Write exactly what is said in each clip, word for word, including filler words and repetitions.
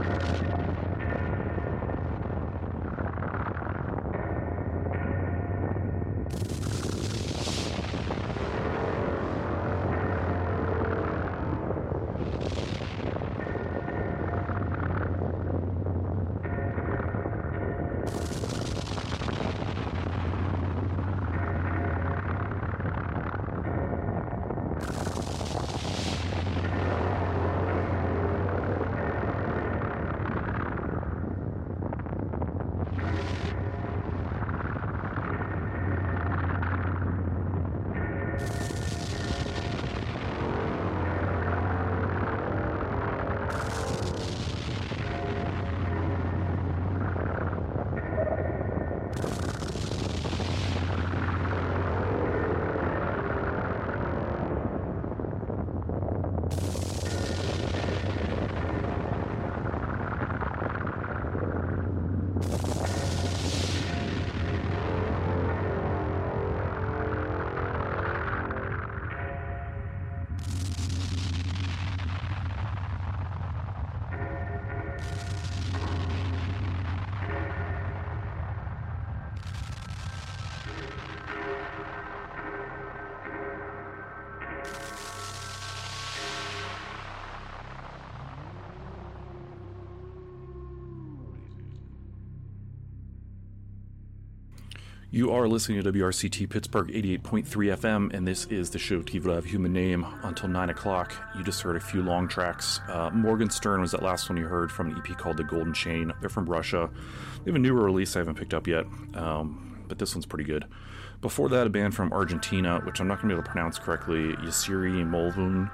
You are listening to W R C T Pittsburgh eighty-eight point three F M, and this is the show T V Live Human Name until nine o'clock. You just heard a few long tracks. Uh, Morgenstern was that last one you heard from an E P called The Golden Chain. They're from Russia. They have a newer release I haven't picked up yet, um, but this one's pretty good. Before that, a band from Argentina, which I'm not going to be able to pronounce correctly, Yasiri Molvun.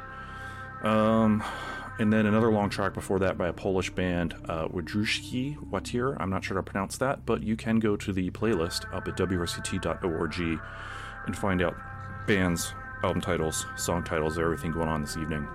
Um... And then another long track before that by a Polish band, uh, Wodruszki Watir. I'm not sure how to pronounce that, but you can go to the playlist up at W R C T dot org and find out bands, album titles, song titles, everything going on this evening.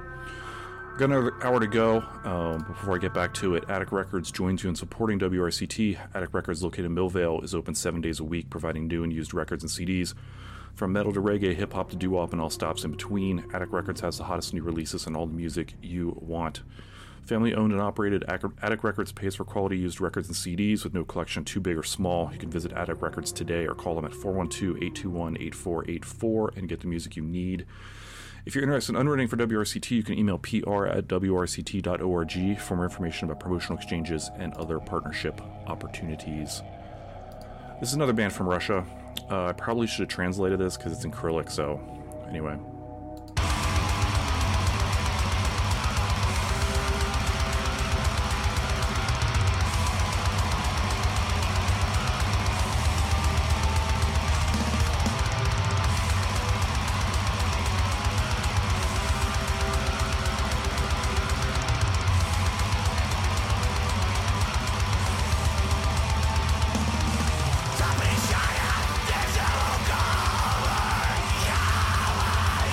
Got another hour to go. Um, before I get back to it, Attic Records joins you in supporting W R C T. Attic Records, located in Millvale, is open seven days a week, providing new and used records and C Ds. From metal to reggae, hip-hop to doo-wop, and all stops in between, Attic Records has the hottest new releases and all the music you want. Family-owned and operated, Attic Records pays for quality used records and C Ds with no collection too big or small. You can visit Attic Records today or call them at four one two, eight two one, eight four eight four and get the music you need. If you're interested in underwriting for W R C T, you can email P R at W R C T dot org for more information about promotional exchanges and other partnership opportunities. This is another band from Russia. Uh, I probably should have translated this because it's in Cyrillic, so anyway. Запрещая, держу голову, я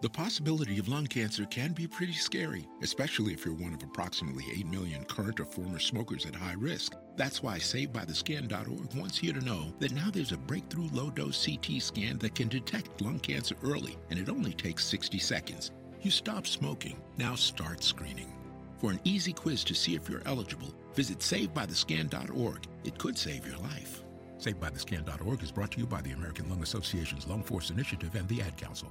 The possibility of lung cancer can be pretty scary, especially if you're one of approximately eight million current or former smokers at high risk. That's why Saved By The Scan dot org wants you to know that now there's a breakthrough low-dose C T scan that can detect lung cancer early, and it only takes sixty seconds. You stop smoking, now start screening. For an easy quiz to see if you're eligible, visit Saved By The Scan dot org. It could save your life. Saved By The Scan dot org is brought to you by the American Lung Association's Lung Force Initiative and the Ad Council.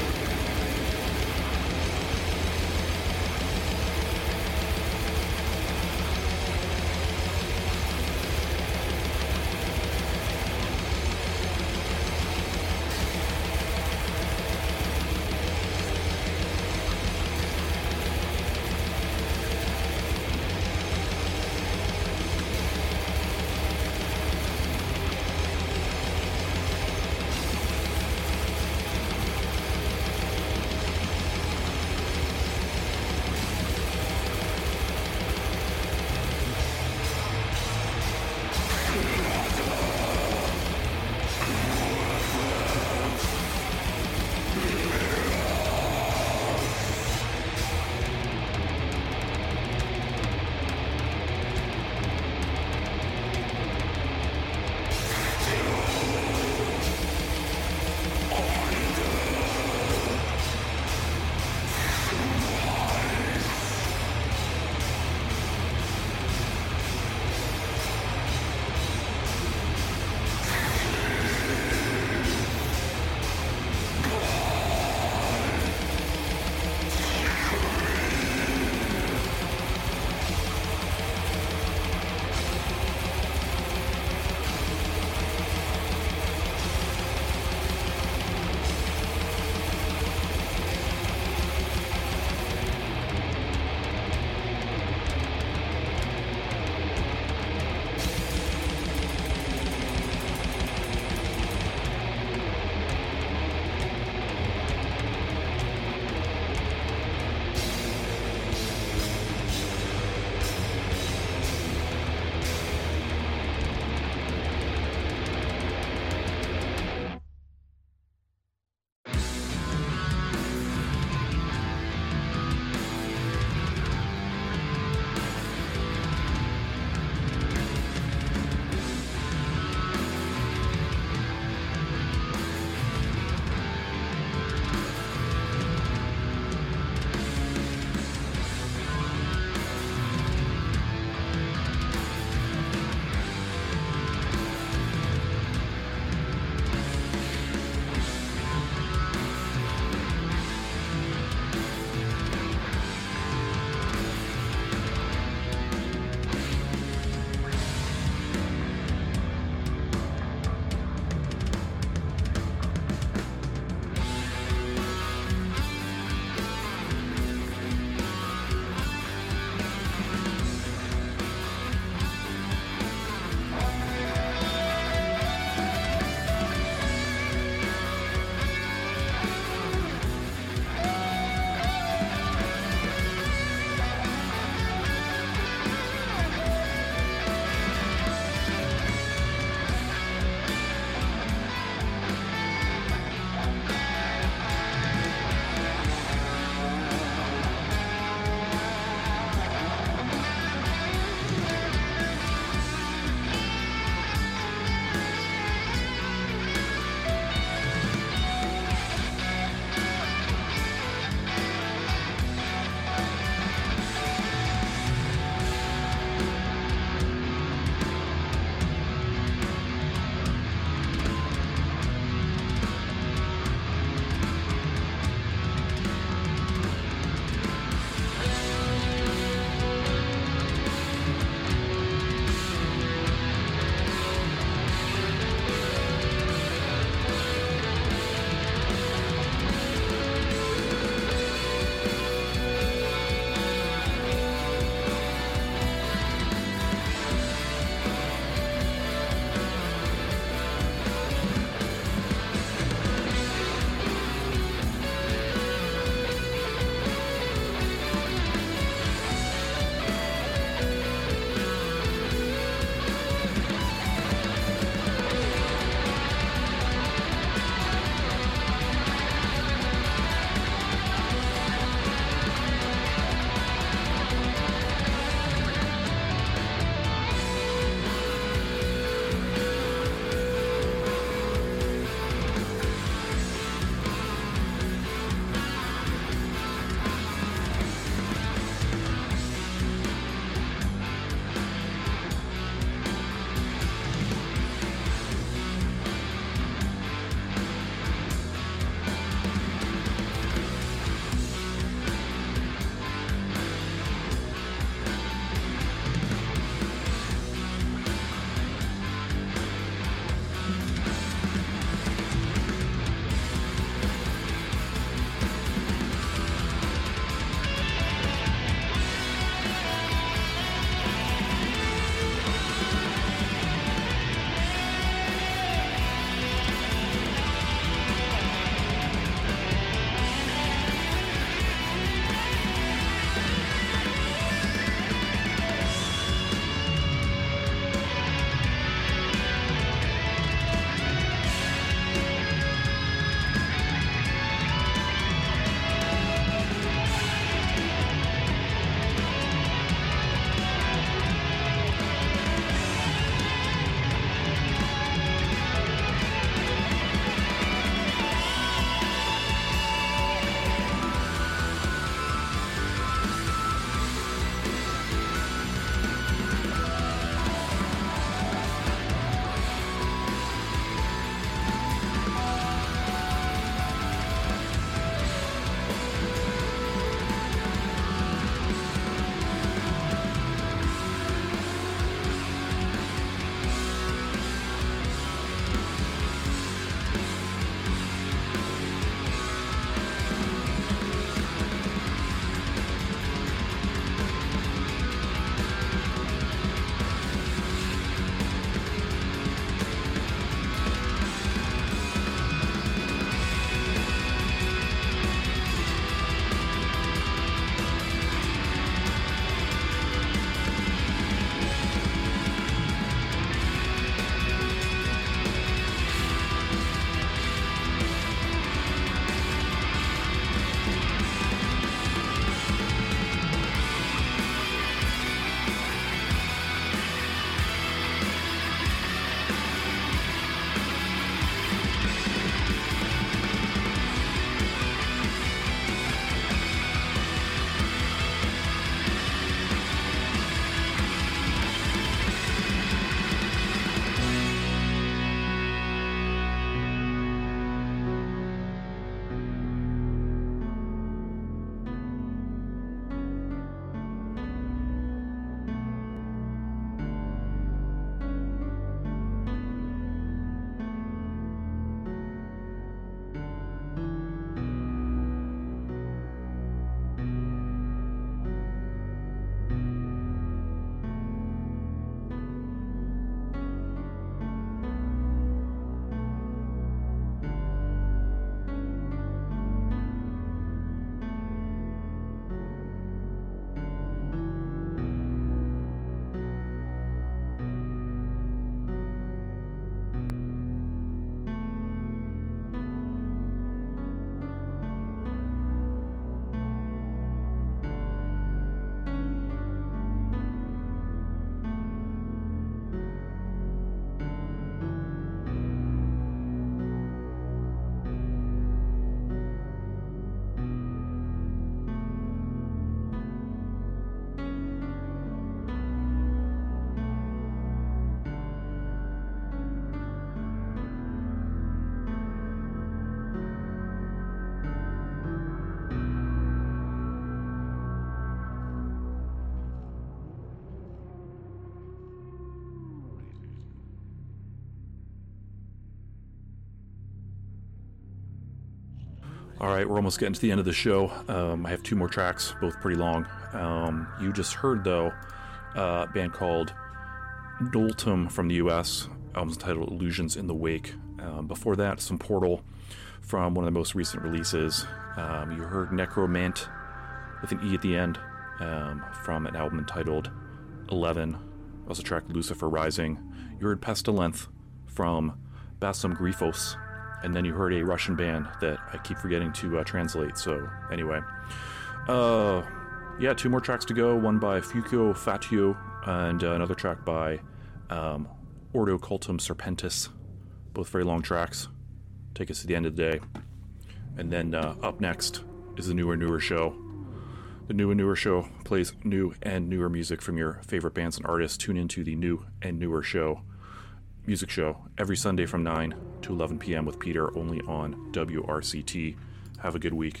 All right, we're almost getting to the end of the show. Um, I have two more tracks, both pretty long. Um, you just heard, though, uh, a band called Noltum from the U S, album's titled Illusions in the Wake. Um, before that, some Portal from one of the most recent releases. Um, you heard Necromant with an E at the end um, from an album entitled Eleven. Also track Lucifer Rising. You heard Pestilence from Basum Grifos. And then you heard a Russian band that I keep forgetting to uh, translate. So anyway, uh, yeah, two more tracks to go. One by Fuco Fatio and uh, another track by um, Ordo Cultum Serpentis. Both very long tracks. Take us to the end of the day. And then uh, up next is the Newer Newer Show. The New and Newer Show plays new and newer music from your favorite bands and artists. Tune into the New and Newer Show music show every Sunday from nine to eleven p.m. with Peter, only on W R C T. Have a good week.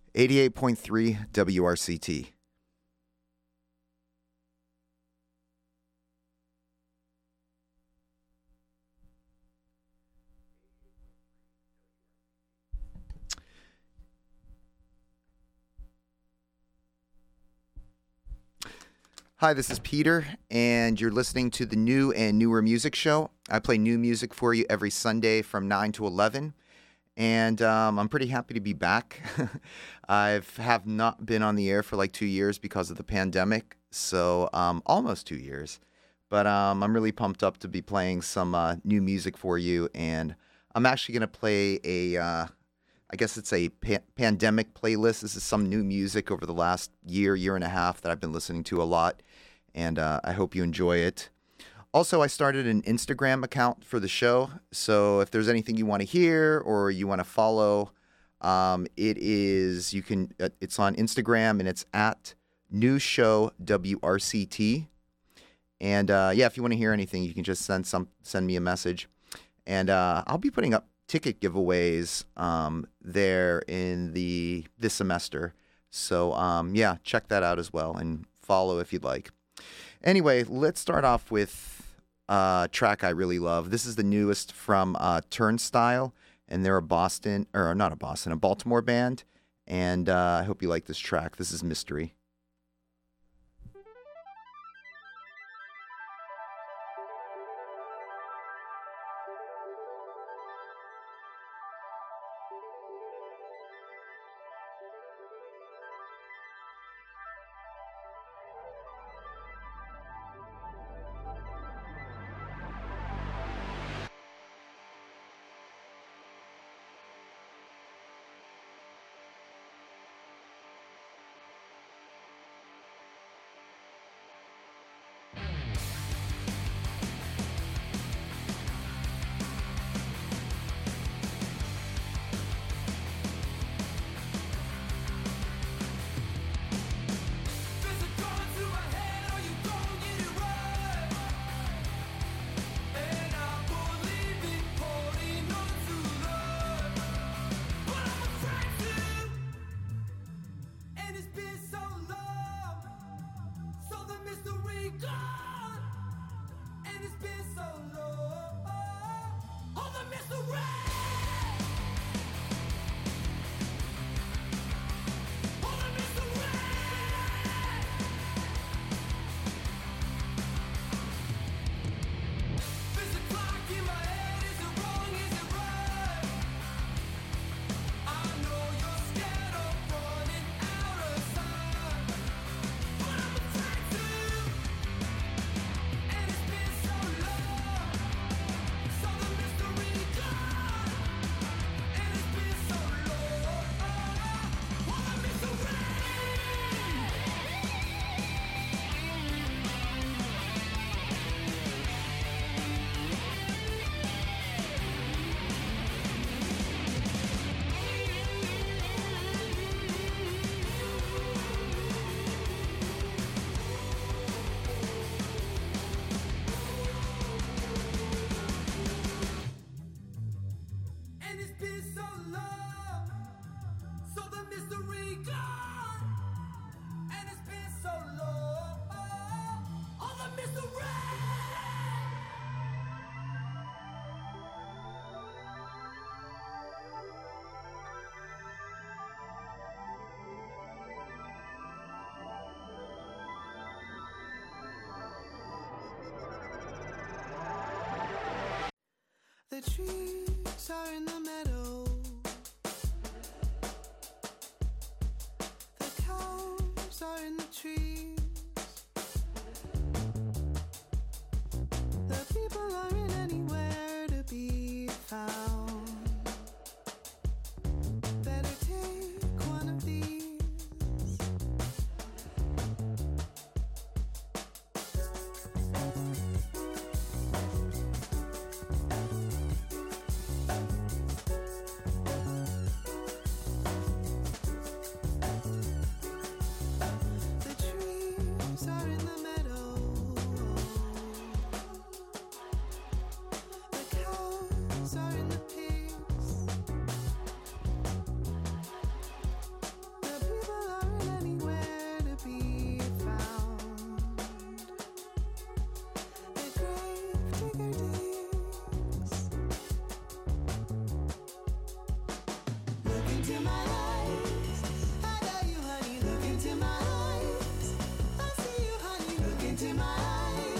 eighty-eight point three W R C T. Hi, this is Peter, and you're listening to the New and Newer Music Show. I play new music for you every Sunday from nine to eleven, and um, I'm pretty happy to be back. I have not been on the air for like two years because of the pandemic, so um, almost two years. But um, I'm really pumped up to be playing some uh, new music for you, and I'm actually going to play a, uh, I guess it's a pa- pandemic playlist. This is some new music over the last year, year and a half that I've been listening to a lot. And uh, I hope you enjoy it. Also, I started an Instagram account for the show. So if there's anything you want to hear or you want to follow, um, it is, you can, uh, it's on Instagram and it's at New Show W R C T. And uh, yeah, if you want to hear anything, you can just send some, send me a message. And uh, I'll be putting up ticket giveaways um, there in the, this semester. So um, yeah, check that out as well and follow if you'd like. Anyway, let's start off with a track I really love. This is the newest from uh, Turnstile, and they're a Boston, or not a Boston, a Baltimore band. And uh, I hope you like this track. This is Mystery. The trees are in the meadow. The cows are in the trees. The people aren't anywhere to be found. Better take one of these. into my heart.